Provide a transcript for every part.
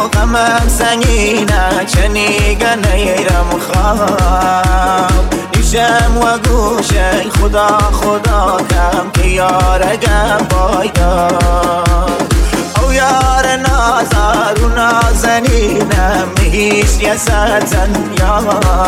غمم سنگینه چه نیگه نیرم خواب نیشم و گوشه خدا خدا کم که یارگم بایدار او یار نازار و نازنینم هیچ یه ستن یا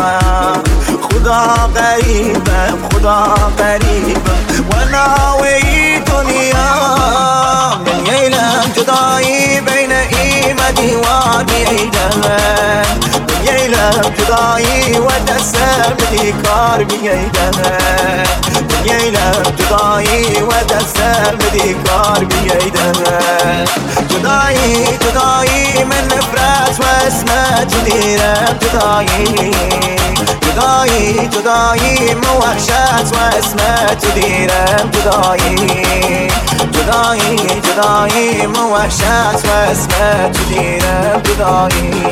خدا قریبم خدا قریبم و ناوی دنیا دنیایلم جدایی بین ایمدی و بیدم دنیایلم جدایی و دستم دی کار بیدم دنیایلم جدایی و دستم دی کار بیدم جدایی جدایی من نفرت و اسمت دیرم جدایی جدایی جدایی من وحشت و اسمت دیرم جدایی جدایی جدایی من وحشت و اسمت دیرم جدایی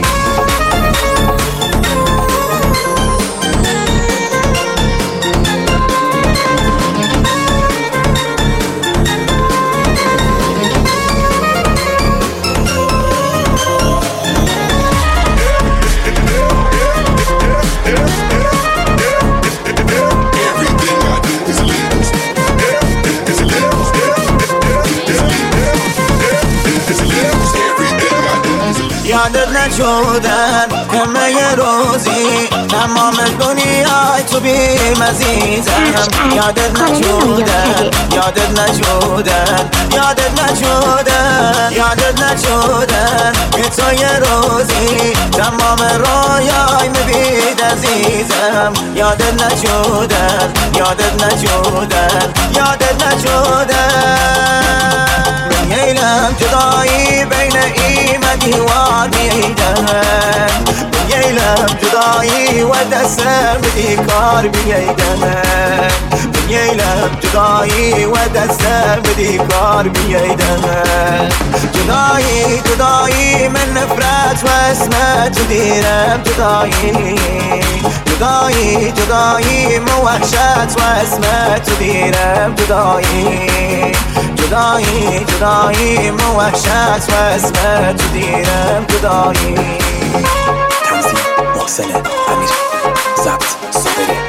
یادت نشدن همه ی روزی تمام دنیای تو بیم عزیزم یادت نشدن یادت نشدن یادت نشدن یادت نشدن که تو ی روزی تمام رویای میبید عزیزم یادت نشدن یادت نشدن یادت نشدن دنیایلم جدایی بین ایمدی و بیدم دنیایلم جدایی و دستم دی کار بیدم دنیایلم جدایی و دستم دی کار بیدم جدایی جدایی من نفرت و اسمت دیرم جدایی جدایی جدایی من وحشت و اسمت دیرم جدایی جدایی جدایی من وحشت و اسمت دیرم جدایی تنظیم محسن امیری ضبط سپر